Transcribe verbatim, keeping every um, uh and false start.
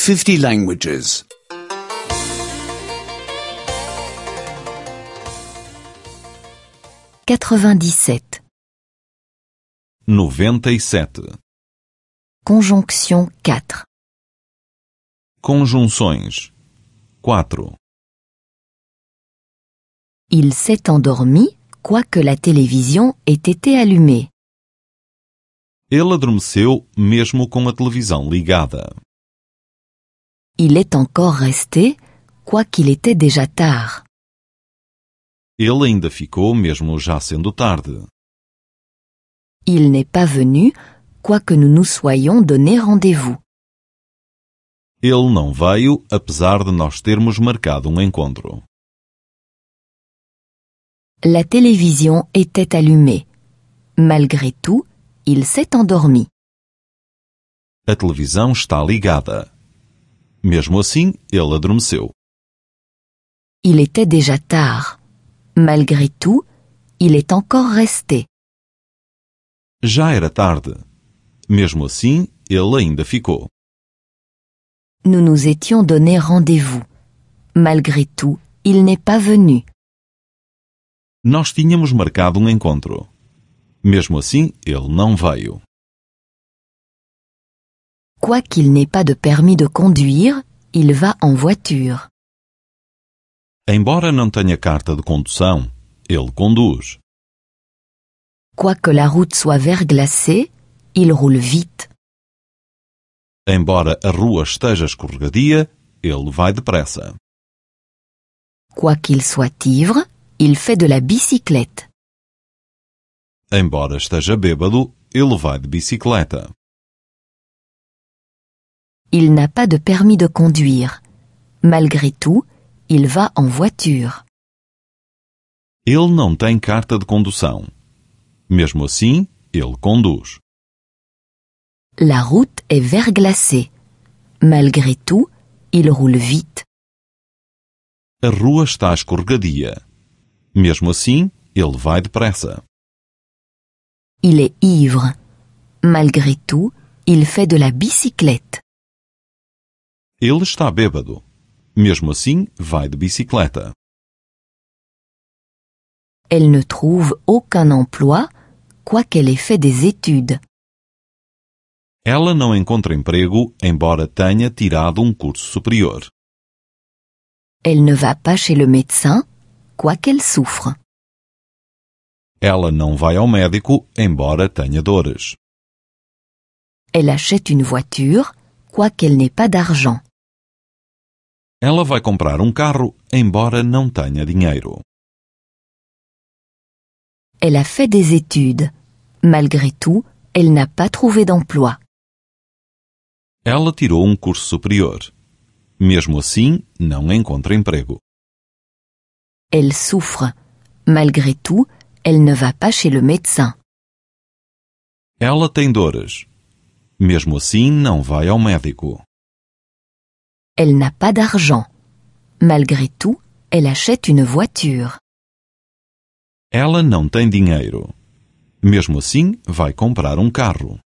fifty languages. quatre-vingt-dix-sept. noventa e sete. Conjonction quatre. Conjunções. quatro. Il s'est endormi, quoique la télévision ait été allumée. Ele adormeceu mesmo com a televisão ligada. Il est encore resté, quoiqu'il était déjà tard. Ele ainda ficou mesmo já sendo tarde. Il n'est pas venu, quoique nous nous soyons donné rendez-vous. Ele não veio, apesar de nós termos marcado um encontro. La télévision était allumée. Malgré tout, il s'est endormi. A televisão está ligada. Mesmo assim, ele adormeceu. Il était déjà tard. Malgré tout, il est encore resté. Já era tarde. Mesmo assim, ele ainda ficou. Nous nous étions donné rendez-vous. Malgré tout, il n'est pas venu. Nós tínhamos marcado um encontro. Mesmo assim, ele não veio. Quoiqu'il n'ait pas de permis de conduire, il va en voiture. Embora não tenha carta de condução, ele conduz. Quoique la route soit verglacée, il roule vite. Embora a rua esteja escorregadia, ele vai depressa. Quoiqu'il soit ivre, il fait de la bicyclette. Embora esteja bêbado, ele vai de bicicleta. Il n'a pas de permis de conduire. Malgré tout, il va en voiture. Ele não tem carta de condução. Mesmo assim, ele conduz. La route est verglacée. Malgré tout, il roule vite. A rua está escorregadia. Mesmo assim, ele vai depressa. Il est ivre. Malgré tout, il fait de la bicyclette. Ele está bêbado. Mesmo assim, vai de bicicleta. Elle ne trouve aucun emploi, quoiqu'elle ait fait des études. Ela não encontra emprego, embora tenha tirado um curso superior. Elle ne va pas chez le médecin, quoiqu'elle souffre. Ela não vai ao médico, embora tenha dores. Elle achète une voiture, quoiqu'elle n'ait pas d'argent. Ela vai comprar um carro, embora não tenha dinheiro. Elle a fait des études. Malgré tout, elle n'a pas trouvé d'emploi. Ela tirou um curso superior. Mesmo assim, não encontra emprego. Elle souffre. Malgré tout, elle ne va pas chez le médecin. Ela tem dores. Mesmo assim, não vai ao médico. Elle n'a pas d'argent. Malgré tout, elle achète une voiture. Ela não tem dinheiro. Mesmo assim, vai comprar um carro.